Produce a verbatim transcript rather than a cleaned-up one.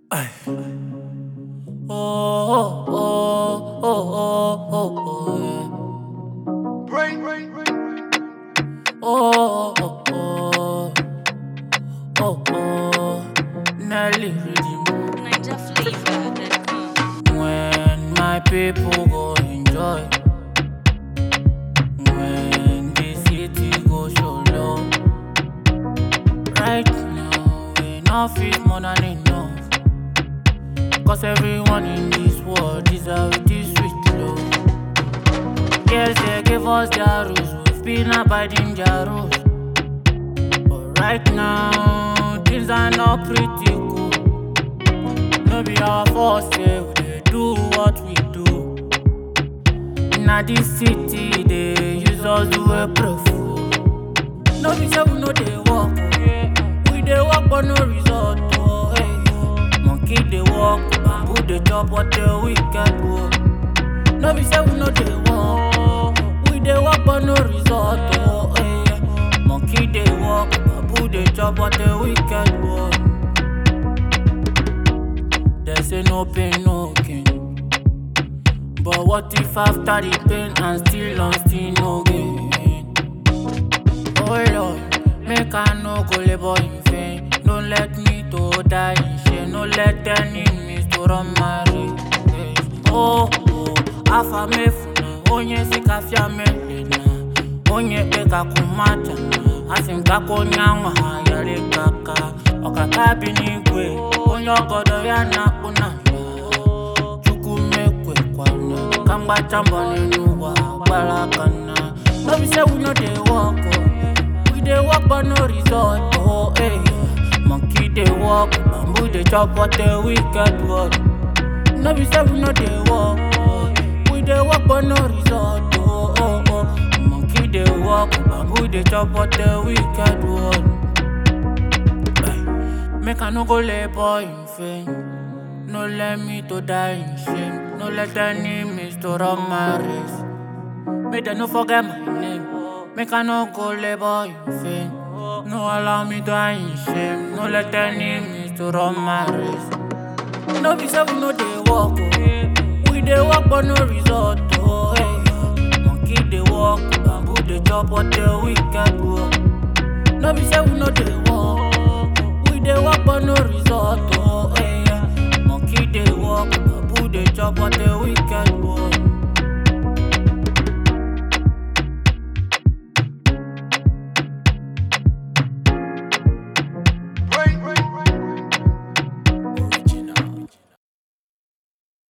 Ay. Oh, oh, oh, oh, oh, oh, yeah. Brain, brain, brain. Oh, oh, oh, oh, oh, Nelly Redeem. Niger flavor dot com. When my people go enjoy, when the city go show love. Right now, we not fit more than enough. Cause everyone in this world deserves this sweet love. Yes, they give us their rules, we've been abiding their rules. But right now, things are not pretty cool. No be our fault, say we dey do what we do. Inna this city, they use us do a proof. No be say we no dey work, oh. We dey work but no result. Oh, hey. Monkey dey work, bamboo dey chop what the wicked work. No be say we no dey work, oh. We dey work but no result. Oh, hey. Monkey dey work, bamboo dey chop what the wicked work. They say no pain, no gain. But what if after the pain and still on still no gain? Oh Lord, make I no go labor in vain. Don't let me to die in shame. No let enemies to run my race. Oh, oh, afa mefuna, onye sikafia melena, onye eka kumacha, asinga konyangwa yale kaka, okaka binigwe, onye ogodo ya na kunamba, chuku mekwe kwana, kamba chamba nenuwa, balakana. No be say we no dey work, oh. We dey work but no result, oh, hey. Monkey dey work, bamboo dey chop what the wicked work. No be say we no dey work, oh. We dey work but no result, oh, oh, oh. Monkey dey work, bamboo dey chop what the wicked work. Ay. Make I no go labor in vain. No let me to die in shame. No let enemies to run my race. Make them no forget my name. Make I no go labor in vain. No allow me to die in shame. No let enemies to run my race. No be say we no dey work, oh. We dey work but no result, oh, hey. Monkey dey work, bamboo dey chop what the wicked work. No be say we no dey work,